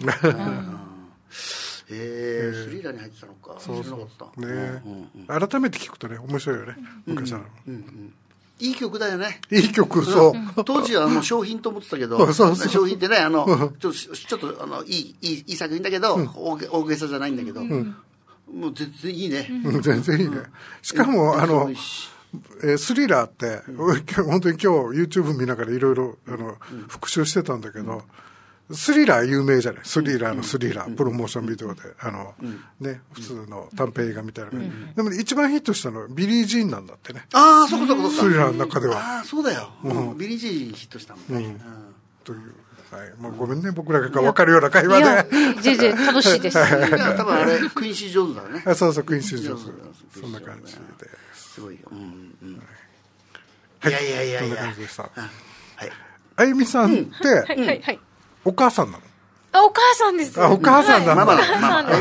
えー、スリラーに入ってたのか、そう知らなかったね、うんうん、改めて聞くとね面白いよね、うん、昔なの、うんうん、 いい曲だよね、 いい曲、そう、 うん、当時はもう商品と思ってたけどそうそうそう、商品ってね、あのちょっとちょっとあのいいいいいい作品だけど、うん、大げ大げさじゃないんだけど、うん、もう全然いいね、 うん、全然いいね、しかも、うん、あのえー、スリラーって、うん、本当に今日 YouTube 見ながらいろいろ復習してたんだけど、うん、スリラー有名じゃない、スリラーのスリラー、うん、プロモーションビデオであの、うん、ね、普通の短編映画みたいな、うん、でも、ね、一番ヒットしたのはビリー・ジーンなんだってね。 ああ、そこそこそこ。 スリラーの中では。 ああ、そうだよ、うん、ビリー・ジーンヒットしたもんね、うん、 というもうごめんね、僕らが分かるような会話で。いや、 全然楽しいです。多分あれ、クインシー上手だね。 そうそう、クインシー上手。そんな感じで。 すごいよ。うんうん。いやいやいやいや。 そんな感じでした。はい。 あゆみさんって、お母さんなの？ あ、お母さんです。 あ、お母さんなんだ。 ママだ。 はい、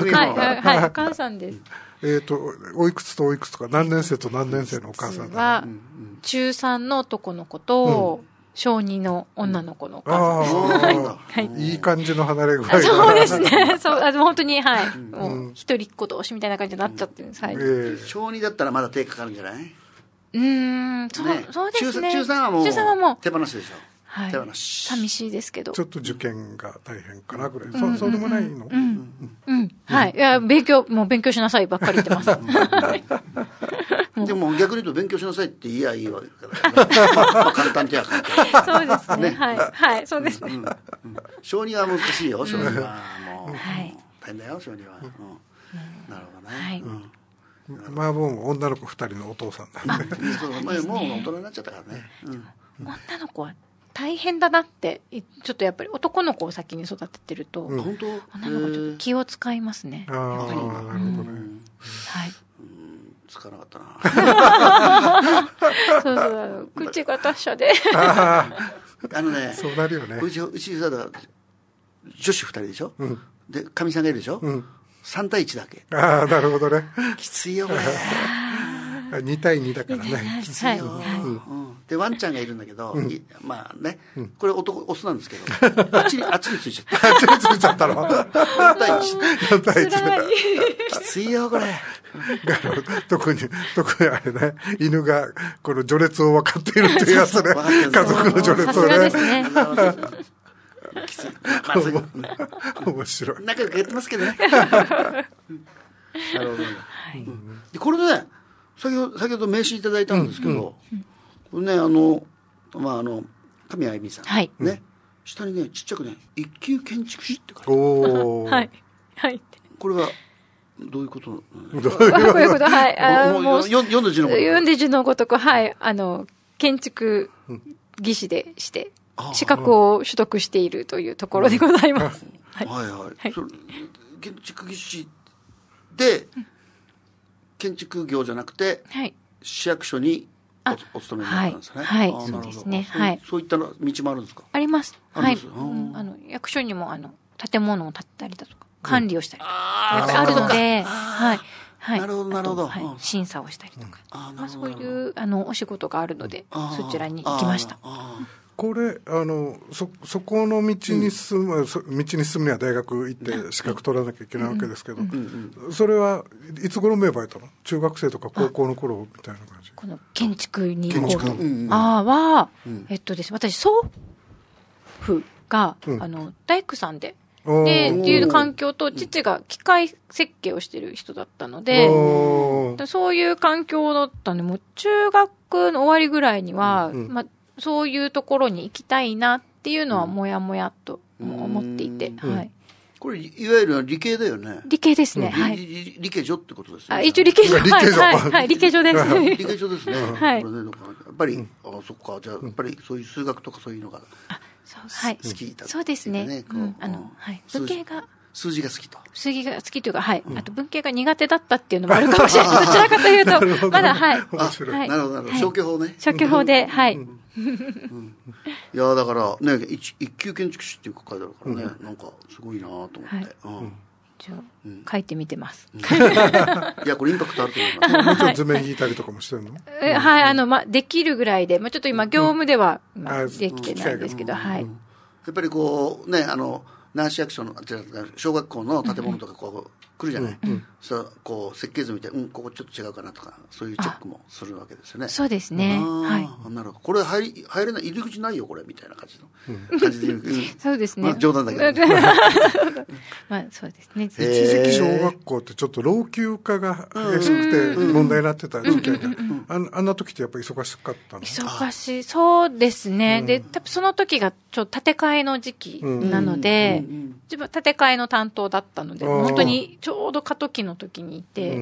はい、お母さんです。 えっと、おいくつとおいくつとか、何年生と何年生のお母さんは、中さんの男の子と、小にの女の子のお母さんです。 いい感じの離れ具合が。 そうですね。そう、あの、本当に、はい。もう、一人っ子同士みたいな感じになっちゃってるんです。はい。 小にだったらまだ手かかるんじゃない？ うーん、そう、そうですね。 中さんはもう、中さんはもう、手放しでしょ。 はい。寂しいですけど。 ちょっと受験が大変かなぐらい。そう、そうでもないの？ うん。うん。はい。いや、勉強、もう勉強しなさいばっかり言ってます。 でも逆に言うと勉強しなさいって言いやいいわけだから。簡単ってや簡単。 そうですね。はい。はい。そうですね。 小児は難しいよ、小児は。もう。大変だよ、小児は。なるほどね。はい。 まあもう女の子二人のお父さんなんで。 もう大人になっちゃったからね。 女の子は大変だなって、ちょっとやっぱり男の子を先に育ててると、 本当女の子ちょっと気を使いますね。 ああ、なるほどね。 はい。 つかなかったな。 そうそう、口が達者で。 あのね、 そうなるよね。 うち、うちさ、女子二人でしょ。で、かみさんがいるでしょ。三対一だけ。 ああ、なるほどね。 きついよ、これ。 に対にだからね。 きついよ。で、ワンちゃんがいるんだけど、まあね、これ男、オスなんですけど、あっちに、あっちについちゃった。 あっちについちゃったの。よん対いち。 よん対いち。 きついよ、これ。 特に、特にあれね、犬がこの序列を分かっているっていうやつね。家族の序列をね。 きつい。まあ、そういう面白い。 仲良くやってますけどね。なるほど。で、これね、先ほど、先ほど名刺いただいたんですけど、これね、あの、まあ、あの、神谷愛美さん。 はい。 ね。下にね、ちっちゃくね、一級建築士って書いてある。おー。 はい。はい。 これは、どういうことどういうことはい。 あもう、読んで字のごとく。 読んで字のごとく、はい。あの、建築技師でして、資格を取得しているというところでございます。 はいはい。建築技師で、建築業じゃなくて、市役所にお勤めになったんですね。 はい、そうですね。はい。 そういった道もあるんですか？ あります。はい。あの、役所にも、あの、建物を建てたりだとか、管理をしたりとか、あるので、はい。はい。 なるほど、なるほど。 審査をしたりとか。そういう、あの、お仕事があるので、そちらに行きました。 これあの そ, そこの道に進む、うん、道に進むには大学行って資格取らなきゃいけないわけですけど、うんうん、それはいつ頃芽生えたの？中学生とか高校の頃みたいな感じ？ この建築に行こうと、うんうん、ああは、うん、えっとですね、私祖父が、うん、あの大工さんででっていう環境と、父が機械設計をしてる人だったので、そういう環境だったんで、もう中学の終わりぐらいには、うん、まあそういうところに行きたいなっていうのはもやもやと思っていて、はい。 これいわゆる理系だよね。 理系ですね。はい。 理系所ってことですね。 あ、一応理系所。 理系所。 はいはい。理系所です。 理系所ですね。 はい。やっぱりあそっかじゃあやっぱりそういう数学とかそういうのが好きだ。 そうですね。あのはい文系が。 数字が好きと。 数字が好きというか、はい。あと文系が苦手だったっていうのもあるかもしれない。どちらかというと、まだ、はい。 なるほど、なるほど。消去法ね。 消去法で、はい。いや、だから、ね、一級建築士っていうか書いてあるからね、なんか、すごいなと思って。 じゃあ、書いてみてます。 いや、これインパクトあると思います。 もちろん図面引いたりとかもしてるの？ はい、あの、ま、できるぐらいで、ま、ちょっと今、業務では、できてないんですけど、はい。やっぱりこう、ね、あの、那覇市役所の小学校の建物とかこう来るじゃない、うんうん、そうこう設計図見て、うん、ここちょっと違うかなとかそういうチェックもするわけですよね。 そうですね。はい。 なるほど。これ入り入れない入り口ないよこれみたいな感じの、うん、感じで、うん、 そうですね。 まあ、冗談だけど、 まあそうですね。 一時期小学校ってちょっと老朽化が激しくて問題になってた時期が、あん、あんな時ってやっぱり忙しかったの？ 忙しい。そうですね。うん、で多分その時がちょっと建て替えの時期なので、うんうんうん、自分建て替えの担当だったので本当にちょうど過渡期の時にいて、うん、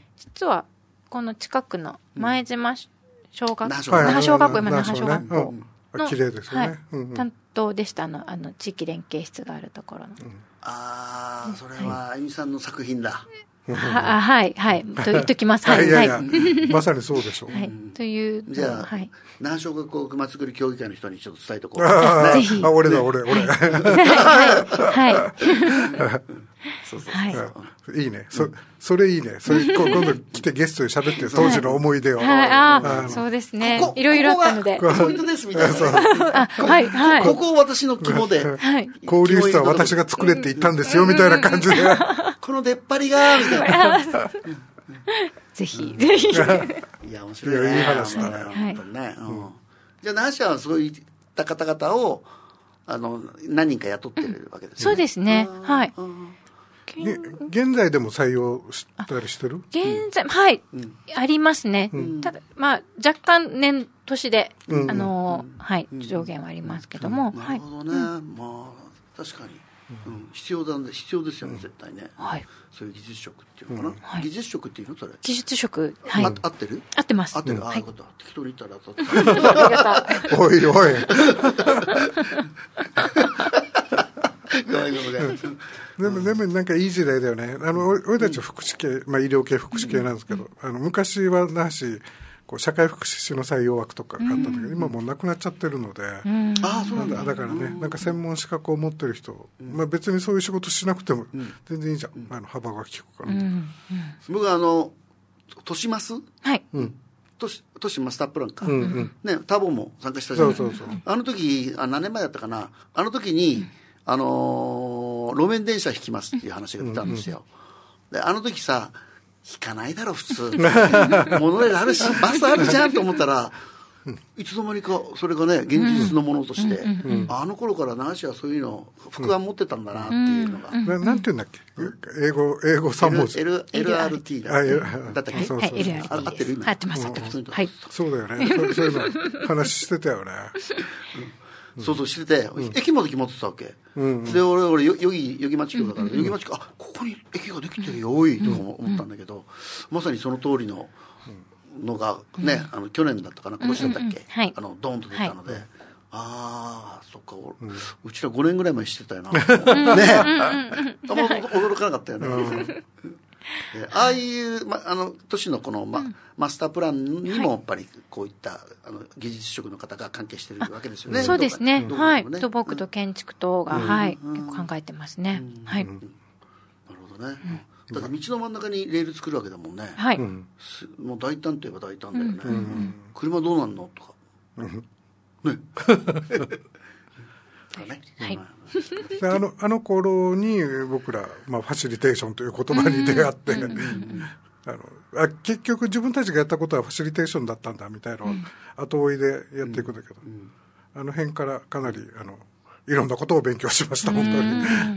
実はこの近くの前島小学校、那覇小学校、今那覇小学校の、 綺麗ですよね。 頭でした。あのあの地域連携室があるところの、うん、 ああそれはあゆみさんの作品だ。 ははいはいと言っときます。はいいやいや、はい、まさにそうでしょう。 はい、というじゃあ、はい、那覇小学校熊作り協議会の人にちょっと伝えとこう。 ぜひ。 あ俺だ俺俺。 はい。 そうそうそう。いいね。そそれいいね。それ今度来てゲストで喋って当時の思い出を。 はい。ああそうですね。いろいろあったので。 ポイントですみたいな。 はいはい。 ここ私の肝で。 はい。 交流室は私が作れって言ったんですよみたいな感じで。 この出っ張りがみたいな。 ぜひぜひ。いや面白いね。 いい話だね。 本当にね。じゃあ那覇市はそういった方々をあの何人か雇ってるわけですね。 そうですね。はい。 現在でも採用したりしてる？ 現在はい、ありますね。ただまあ若干年年であのはい上限はありますけども。 なるほどね。まあ確かに。うん、必要だね、必要ですよね、絶対ね、 はい、 そういう技術職っていうのかな、うんはい、技術職っていうのそれ技術職、はい、 あ合ってる合ってます。 合ってる、 うん、 ああいうこと、はい、適当に言ったら当たったおいおいごめんごめんでもでもなんかいい時代だよね。あの俺たちは福祉系、まあ、医療系福祉系なんですけど、うん、あの昔は那覇市こう社会福祉士の採用枠とかがあったんだけど、うん、今もうなくなっちゃってるので、うん、あそうなんだ。だからね、なんか専門資格を持ってる人、うん、まあ、別にそういう仕事しなくても全然いいじゃん、うん、あの幅が利くから、ね、うんうん、 僕はあの都市マス、 はいうん、都市都市マスタープランか、うんうんね、タボも参加したじゃない。そうそうそう。あの時あ何年前だったかな、あの時に、あのー、路面電車引きますっていう話が出たんですよ、うんうん、であの時さ引かないだろ普通モノレールあるしバスあるじゃんと思ったらいつの間にかそれがね現実のものとして、うんうんうん、あの頃から那覇市はそういうの副案持ってたんだなっていうのが、うんうん、 な, なんて言うんだっけ英語英語さん文字 Lエルアールティー だ, だったっけ。 そうそうそう、はい、エルアールティー合ってる今合ってます合ってます、はい、 そうだよね。そういうの話してたよね、 うん、そうそうしてて、うん、駅まで決まってたわけ、うんうん、で俺俺よぎよぎ町区だから、うん、よぎ町区あここに駅ができてるよおいとか思ったんだけど、うん、まさにその通りののがね、うん、あの去年だったかな今年だったっけ、うんうんはい、あのドーンと出たので、はい、ああそっか、うん、うちらごねんぐらい前してたよなねあんま驚かなかったよね、うんああいう、ま、あの都市のこの、まうん、マスタープランにもやっぱりこういったあの技術職の方が関係しているわけですよね。 そうですね、はい、土木と建築等が、うん、はい、結構考えてますね、うん、はい、うん、なるほどね、うん、だって道の真ん中にレール作るわけだもんね、 はい、 もう大胆といえば大胆だよね、 うんうんうん、 車どうなんのとか、うん、ねねはい、 であのあの頃に僕ら、まあ、ファシリテーションという言葉に出会って、うんうんうん、あのあ結局自分たちがやったことはファシリテーションだったんだみたいなのを後追いでやっていくんだけど、うんうん、あの辺からかなりあのいろんなことを勉強しました本当に、うん、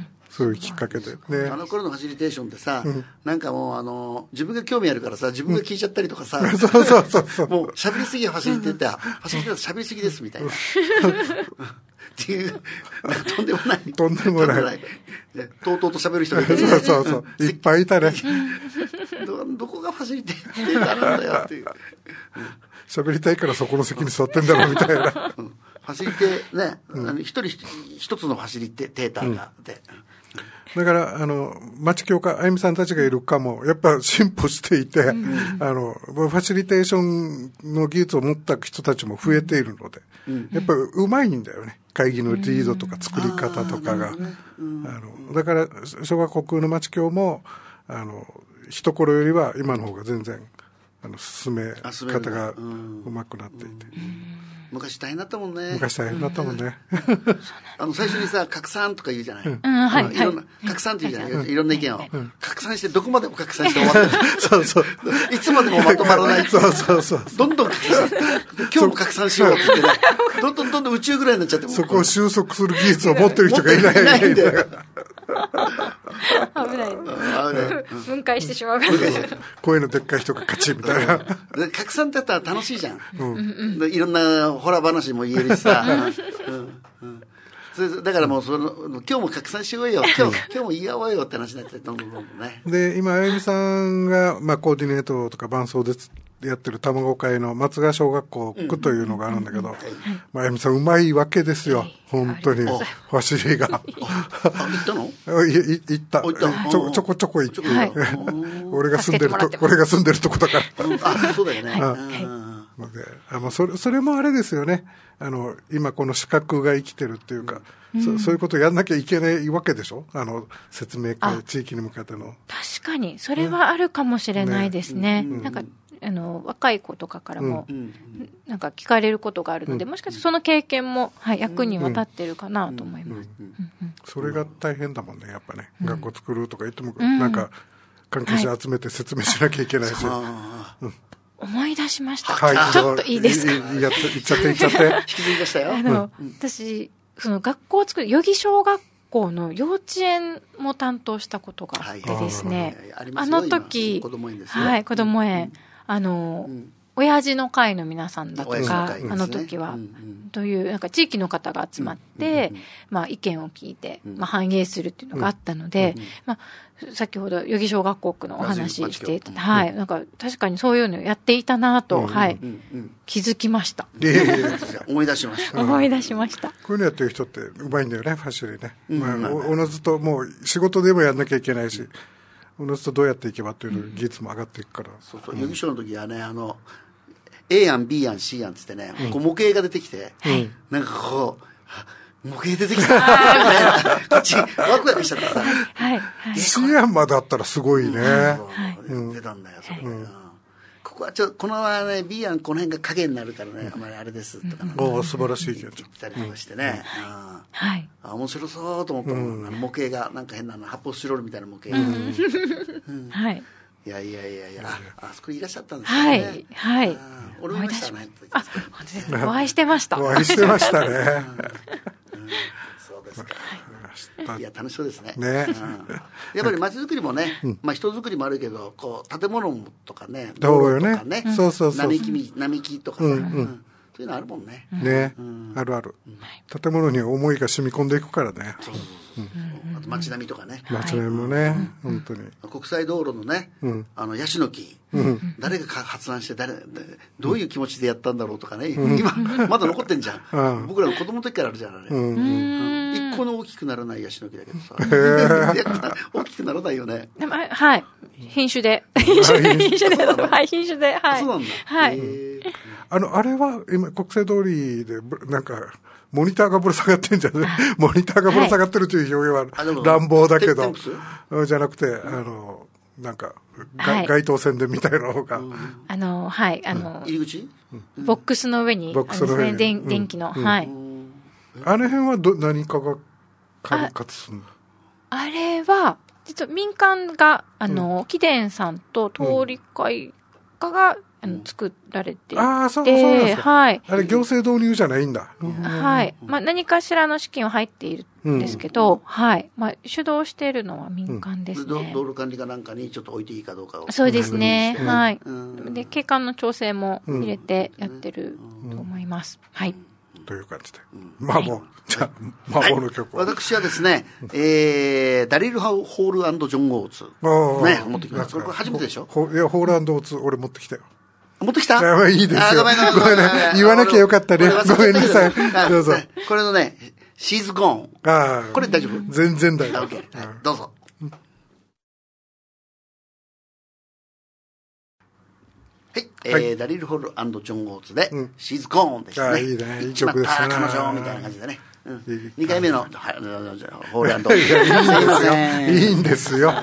そういうきっかけで、ね、 あの頃のファシリテーションってさ、うん、なんかもうあの自分が興味あるからさ自分が聞いちゃったりとかさ、 うん、そうそうそうそうもう喋りすぎはファシリテーター、ファシリテーター喋りすぎですみたいなっていうなんかとんでもないとんでもないとうとうと喋る人がいてそうそうそういっぱいいたねど, どこがファシリテーターなんだよっていう喋、うん、りたいからそこの席に座ってんだろうみたいな、 うん、ファシリテね、うん、あの一人一つのファシリテーターがで、 うん、だからあの町協会あゆみさんたちがいる課もやっぱ進歩していて、うん、あのファシリテーションの技術を持った人たちも増えているので、うん、やっぱりうまいんだよね会議のリードとか作り方とかが、うん、あのだから小学校の町協もあの一頃よりは今の方が全然あの進め方がうまくなっていて、うんうん、 昔大変だったもんね。 昔大変だったもんね。 あの最初にさ拡散とか言うじゃない。うん、 はい、 いろんな拡散って言うじゃない。いろんな意見を、うん、拡散してどこまでも拡散して終わってる。そうそう。いつまでもまとまらない。 そうそうそう。 どんどん拡散。今日も拡散しようって言ってね。どんどんどんどん宇宙ぐらいになっちゃって。 そこを収束する技術を持ってる人がいない。いないんだよ。 危ない。分解してしまう。 声のでっかい人が勝ちみたいな。 拡散ってやったら楽しいじゃん。うん、いろんなホラー話も言えるしさ。うんうん、それだからもうその今日も拡散しようよ。今日今日も言い合おうよって話になってどんどんどんどんね。 で今あゆみさんがまあコーディネートとか伴奏でやってる卵会の松川小学校区というのがあるんだけど、まゆみさんうまいわけですよ、本当に走りが。 行ったの？ 行った。ちょ、ちょこちょこ行って。俺が住んでると、俺が住んでるとこだから。 あ、そうだよね。 ので、あのそれ、それもあれですよね。あの今この資格が生きてるっていうか、うん、そ, そういうことをやんなきゃいけないわけでしょ。あの説明会、地域に向けての。 確かにそれはあるかもしれないですね。ね、うん、なんかあの若い子とかからも、うん、なんか聞かれることがあるので、もしかしてその経験も、はい、役には立ってるかなと思います。 それが大変だもんね、やっぱね。うん、学校作るとか言っても、うん、なんか関係者集めて説明しなきゃいけないし。はい、うん、 思い出しました。はい、ちょっといいですか？ いやっちゃっていっちゃって。 引きずり出したよ。 あの、うん、私その学校を作る余木小学校の幼稚園も担当したことがあってですね。はい、あ, あの時、 子供園ですよ。はい、子供園、うん、あの、うん、親父の会の皆さんだとか、ね、あの時は、うんうん、というなんか地域の方が集まって、うんうん、まあ意見を聞いて、まあ反映するっていうのがあったので、うんうん、まあ先ほど余木小学校区のお話していた、はい、なんか確かにそういうのをやっていたなと、うん、はい、うんうん、気づきました。 いやいやいや思い出しました。 思い出しました。 こういうのやってる人ってうまいんだよね、ファッションね。うん、まあ、おのずともう仕事でもやんなきゃいけないし、おのずとどうやっていけばっていうの技術も上がっていくから。うん、 そうそう、余木小の時はね、あの A 案 B 案 C 案って言ってね、うん、こう模型が出てきて、うん、なんかこう模型出てきたみたいな、こっちワクワクしちゃってさ、 はいはい、シアンまであったらすごいね、 うん、出たんだよ、そこ、はい、ここはちょっとこのね B 案この辺が影になるからね、あまりあれですとか、ね、 お素晴らしい意見来たりとかしてね、 うん、はい、 あ面白そうと思ったもん、うん、模型がなんか変なの発泡スチロールみたいな模型が、うんうん、はい、 いやいやいやいや、あ、あそこにいらっしゃったんですね。 はいはい。 俺もいましたね。 あ、本当ですね。お会いしてました。 お会いしてましたね。 そうですか。いや楽しそうですね。 ね。 やっぱり街づくりもね、まあ人づくりもあるけど、こう建物とかね、 道路とかね、そうそうそう。 並木並木とかさ、そういうのあるもんね。 ね、あるある。建物に思いが染み込んでいくからね。 そうそうそう。あと街並みとかね。 街並みもね、本当に。 国際道路のね、あのヤシの木、誰が発案して誰どういう気持ちでやったんだろうとかね。今まだ残ってんじゃん。僕らの子供の時からあるじゃんあれ。一個の大きくならないヤシの木だけどさ、大きくならないよね。 はい。品種で品種で品種ではい品種ではい。 そうなんだ。 はい。 あのあれは今国際通りでなんか。モニターがぶら下がってんじゃんね。モニターがぶら下がってるという表現は乱暴だけど、じゃなくて、あの、なんか、はい、街頭宣伝みたいなのが。 あの、はい、あの、 入り口ボックスの上に、ボックスの上に、電, 電気の、うん、はい。 あの辺はど何かが管轄するの？ あれは、実は民間が、あの、貴殿さんと通り会課が、あの作られていて、 ああ、そうそうなんですか。 はい。 あれ行政導入じゃないんだ。 はい。まあ何かしらの資金は入っているんですけど、うん、はい。まあ主導しているのは民間ですね。 うん、道路管理課なんかにちょっと置いていいかどうかを。 そうですね。はい。うん、で景観の調整も入れてやってると思います。はい。 という感じで。魔法、はい、じゃあ魔法の曲を、 はい。私はですね、えー、ダリル・ホール&ジョン・オーツ。ね、持ってきました。これ初めてでしょ？ いや、ホール&オーツ俺持ってきたよ。 持ってきた？ いいですよ。ごめんなさい。言わなきゃよかったね。ごめんなさい。どうぞ。 これのね、シーズゴーン。ああ。これ大丈夫？ 全然大丈夫。 どうぞ。はい。えー、ダリル・ホール&ジョン・オーツで、シーズゴーンですね。 ああ、いいね。いい曲ですね。 彼女みたいな感じでね。にかいめのホール& いいんですよ。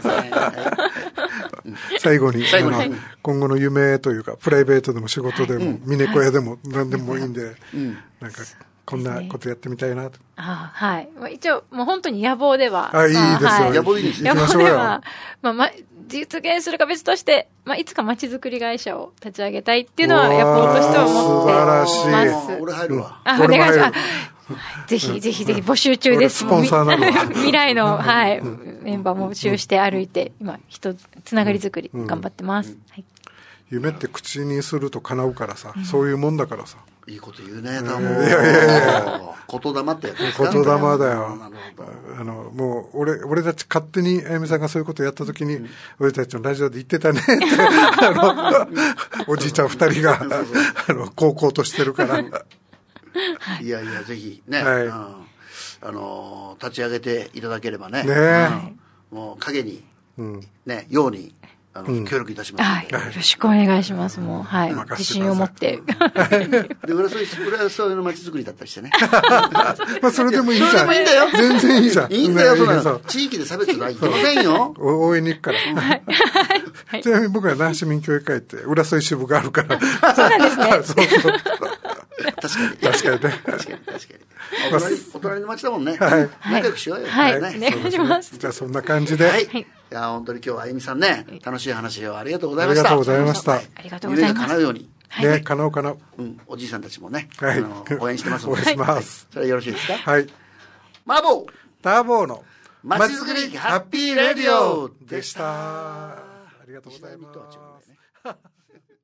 最後に今後の夢というかプライベートでも仕事でも峰子屋でも何でもいいんで、なんかこんなことやってみたいなと。 あはい。一応もう本当に野望では。 あいいですよ。 野望いいです。 野望ではまあま実現するか別として、まあいつか街づくり会社を立ち上げたいっていうのは野望としては思ってます。 素晴らしい。俺入るわ。 あお願いします。ぜひぜひぜひ募集中です。 スポンサーなの未来の、はい、メンバーも募集して歩いて、今、人、つながり作り、頑張ってます。はい、 夢って口にすると叶うからさ、そういうもんだからさ。 いいこと言うね、多分。 いやいやいや。 言霊ってやつですか。 言霊だよ。あの、もう、俺、俺たち勝手に、あゆみさんがそういうことやったときに、うん、俺たちのラジオで言ってたねって、あの、おじいちゃん二人が、あの、高校としてるから。いやいや、ぜひ、ね、はい、うん、あの、立ち上げていただければね。 ねえ、 うん、もう、影に、うん、ね、ように、あの、うん、協力いたします、 はい。よろしくお願いします。もう、はい。自信を持って。 で、浦添浦添の街づくりだったりしてね。 まあ、それでもいいじゃん。 それでもいいんだよ。 全然いいじゃん。 いいんだよ、そんなの。地域で差別はいけませんよ。 応援に行くから。ちなみに僕は那覇市民協議会って浦添支部があるから。 そうなんですね。そうそう。 確かに。 確かにね。 確かに、確かに。お隣、お隣の町だもんね。はい。仲良くしようよ。 はい。お願いします。 じゃあ、そんな感じで。 はい。いや、本当に今日はあゆみさんね、楽しい話をありがとうございました。 ありがとうございました。 ありがとうございます。 夢が叶うように。 ね、叶う叶う。 うん、おじいさんたちもね、はい、応援してますので。 応援します。 それよろしいですか。 はい。 マーボーターボーのまちづくりハッピーレディオでした。 ありがとうございます。